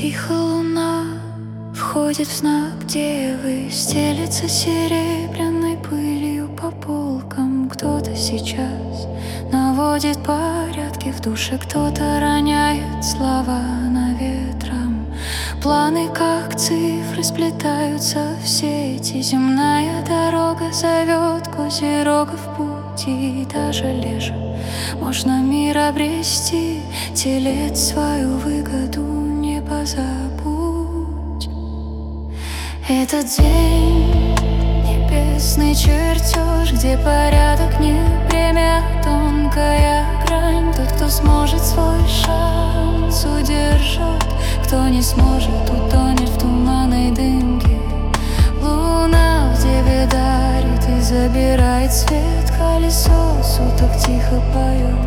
Тихо луна входит в знак девы, стелется серебряной пылью по полкам. Кто-то сейчас наводит порядки в душе, кто-то роняет слова на ветром. Планы, как цифры, сплетаются в сети. Земная дорога зовет Козерога в путь, и даже лежа можно мир обрести. Телец свою выгоду не позабудь. Этот день — небесный чертеж, где порядок не бремя, тонкая грань. Тот, кто сможет, свой шанс удержать. Кто не сможет, утонет в туманной дымке. Луна в деве дарит и забирает свет. Колесо суток тихо поет.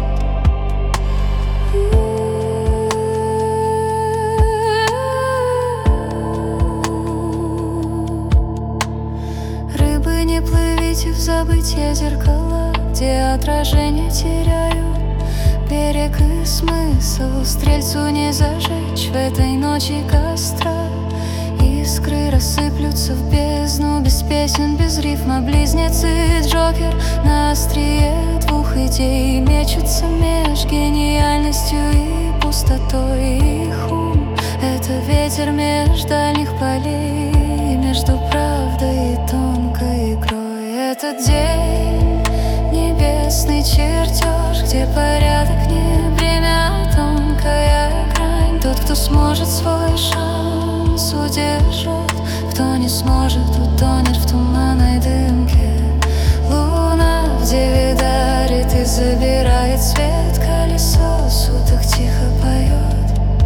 Рыбы, не плывите в забытье зеркала, где отражения теряют берег и смысл. Стрельцу не зажечь в этой ночи костра. Искры рассыплются в бездну, без песен, без рифма. Близнецы Джокер на острие двух идей мечутся меж гениальностью и пустотой. Их ум — это ветер меж дальних полей, между правдой и тонкой игрой. Этот день — небесный чертеж, где порядок не бремя, тонкая грань. Тот, кто сможет, свой шанс удержать. Кто не сможет, утонет в туманной дымке. Луна в деве дарит и забирает свет. Колесо суток тихо поет.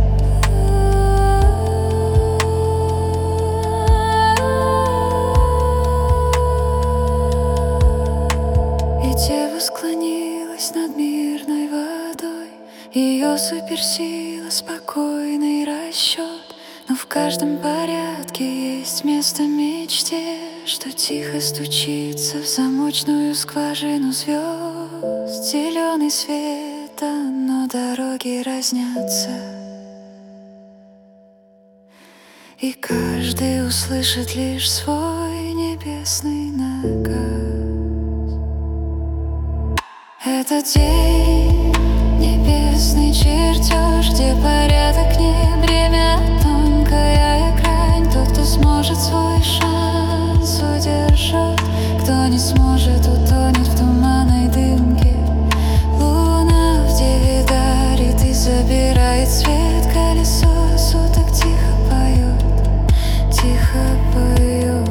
И дева склонилась над мирной водой. Ее суперсила — спокойный расчет. Но в каждом порядке есть место мечте, что тихо стучится в замочную скважину звезд. Зеленый свет, но дороги разнятся, и каждый услышит лишь свой небесный наказ. Этот день — небесный чертеж, где порядок не бремя, тонкая грань. Тот, кто сможет, свой шанс удержать. Кто не сможет, утонет в туманной дымке. Луна в деве дарит и забирает свет. Колесо суток тихо поет, тихо поет.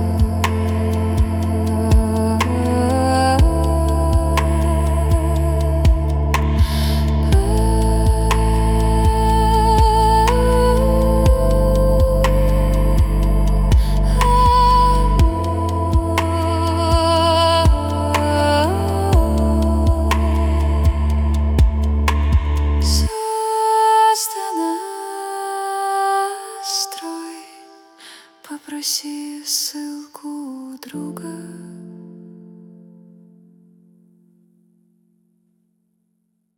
Попроси ссылку у друга.